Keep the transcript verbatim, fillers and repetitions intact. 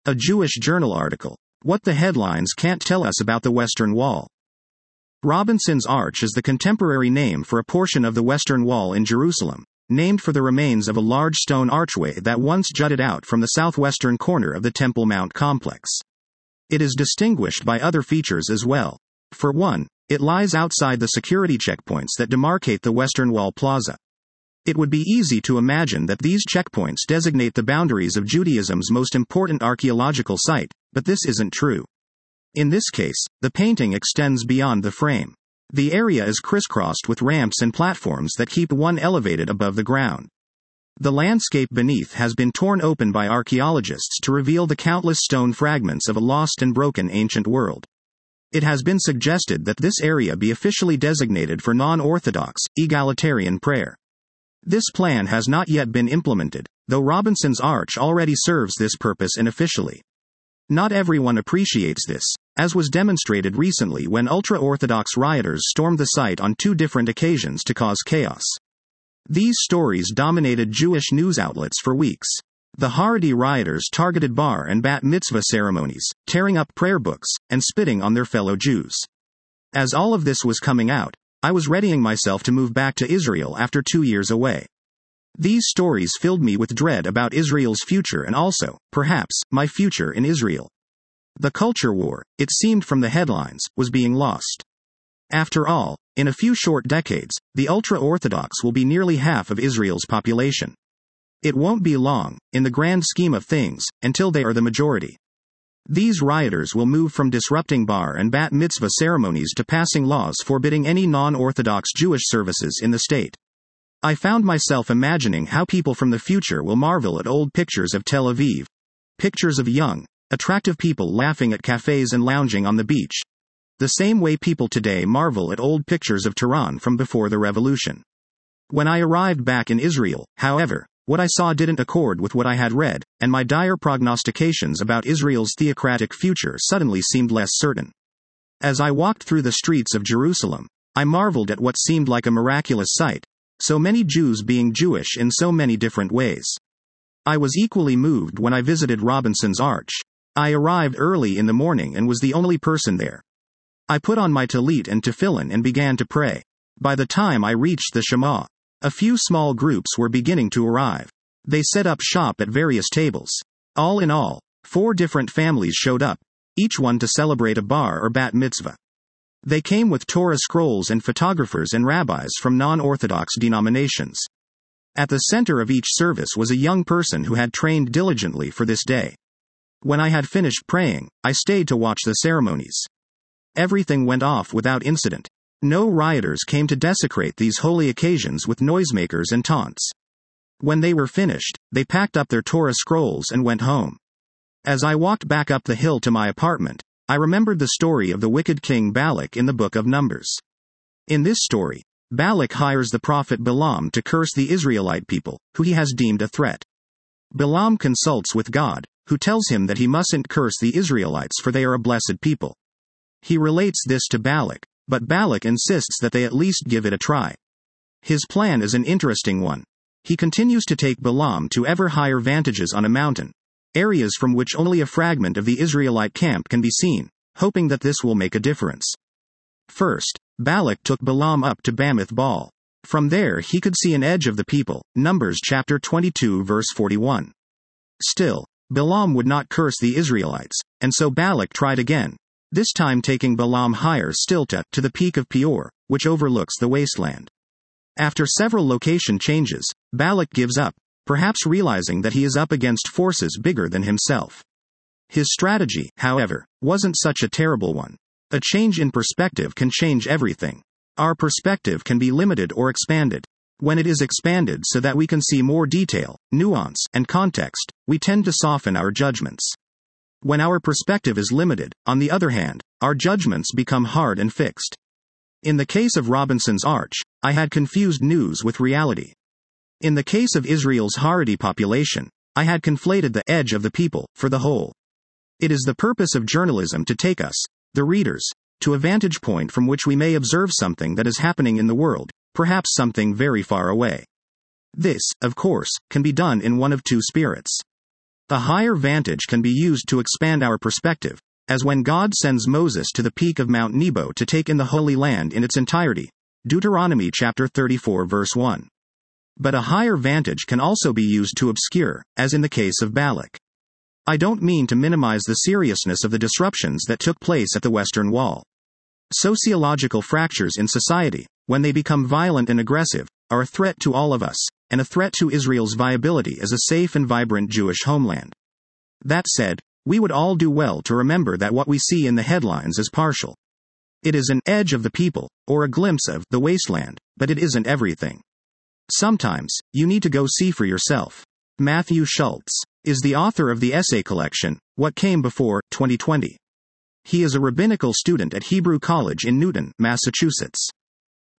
A Jewish Journal article. What the headlines can't tell us about the Western Wall. Robinson's Arch is the contemporary name for a portion of the Western Wall in Jerusalem, named for the remains of a large stone archway that once jutted out from the southwestern corner of the Temple Mount complex. It is distinguished by other features as well. For one, it lies outside the security checkpoints that demarcate the Western Wall Plaza. It would be easy to imagine that these checkpoints designate the boundaries of Judaism's most important archaeological site, but this isn't true. In this case, the painting extends beyond the frame. The area is crisscrossed with ramps and platforms that keep one elevated above the ground. The landscape beneath has been torn open by archaeologists to reveal the countless stone fragments of a lost and broken ancient world. It has been suggested that this area be officially designated for non-Orthodox, egalitarian prayer. This plan has not yet been implemented, though Robinson's Arch already serves this purpose unofficially. Not everyone appreciates this, as was demonstrated recently when ultra-Orthodox rioters stormed the site on two different occasions to cause chaos. These stories dominated Jewish news outlets for weeks. The Haredi rioters targeted bar and bat mitzvah ceremonies, tearing up prayer books, and spitting on their fellow Jews. As all of this was coming out, I was readying myself to move back to Israel after two years away. These stories filled me with dread about Israel's future and also, perhaps, my future in Israel. The culture war, it seemed from the headlines, was being lost. After all, in a few short decades, the ultra-Orthodox will be nearly half of Israel's population. It won't be long, in the grand scheme of things, until they are the majority. These rioters will move from disrupting bar and bat mitzvah ceremonies to passing laws forbidding any non-Orthodox Jewish services in the state. I found myself imagining how people from the future will marvel at old pictures of Tel Aviv. Pictures of young, attractive people laughing at cafes and lounging on the beach. The same way people today marvel at old pictures of Tehran from before the revolution. When I arrived back in Israel, however, what I saw didn't accord with what I had read, and my dire prognostications about Israel's theocratic future suddenly seemed less certain. As I walked through the streets of Jerusalem, I marveled at what seemed like a miraculous sight, so many Jews being Jewish in so many different ways. I was equally moved when I visited Robinson's Arch. I arrived early in the morning and was the only person there. I put on my tallit and tefillin and began to pray. By the time I reached the Shema, a few small groups were beginning to arrive. They set up shop at various tables. All in all, four different families showed up, each one to celebrate a bar or bat mitzvah. They came with Torah scrolls and photographers and rabbis from non-Orthodox denominations. At the center of each service was a young person who had trained diligently for this day. When I had finished praying, I stayed to watch the ceremonies. Everything went off without incident. No rioters came to desecrate these holy occasions with noisemakers and taunts. When they were finished, they packed up their Torah scrolls and went home. As I walked back up the hill to my apartment, I remembered the story of the wicked king Balak in the book of Numbers. In this story, Balak hires the prophet Balaam to curse the Israelite people, who he has deemed a threat. Balaam consults with God, who tells him that he mustn't curse the Israelites for they are a blessed people. He relates this to Balak, but Balak insists that they at least give it a try. His plan is an interesting one. He continues to take Balaam to ever higher vantages on a mountain, areas from which only a fragment of the Israelite camp can be seen, hoping that this will make a difference. First, Balak took Balaam up to Bamoth Baal. From there he could see an edge of the people, Numbers chapter twenty-two verse forty-one. Still, Balaam would not curse the Israelites, and so Balak tried again, this time taking Balaam higher still to, to the peak of Peor, which overlooks the wasteland. After several location changes, Balak gives up, perhaps realizing that he is up against forces bigger than himself. His strategy, however, wasn't such a terrible one. A change in perspective can change everything. Our perspective can be limited or expanded. When it is expanded so that we can see more detail, nuance, and context, we tend to soften our judgments. When our perspective is limited, on the other hand, our judgments become hard and fixed. In the case of Robinson's Arch, I had confused news with reality. In the case of Israel's Haredi population, I had conflated the edge of the people for the whole. It is the purpose of journalism to take us, the readers, to a vantage point from which we may observe something that is happening in the world, perhaps something very far away. This, of course, can be done in one of two spirits. A higher vantage can be used to expand our perspective, as when God sends Moses to the peak of Mount Nebo to take in the Holy Land in its entirety. Deuteronomy chapter thirty-four verse one. But a higher vantage can also be used to obscure, as in the case of Balak. I don't mean to minimize the seriousness of the disruptions that took place at the Western Wall. Sociological fractures in society, when they become violent and aggressive, are a threat to all of us, and a threat to Israel's viability as a safe and vibrant Jewish homeland. That said, we would all do well to remember that what we see in the headlines is partial. It is an edge of the people, or a glimpse of the wasteland, but it isn't everything. Sometimes, you need to go see for yourself. Matthew Schultz is the author of the essay collection, What Came Before, twenty twenty. He is a rabbinical student at Hebrew College in Newton, Massachusetts.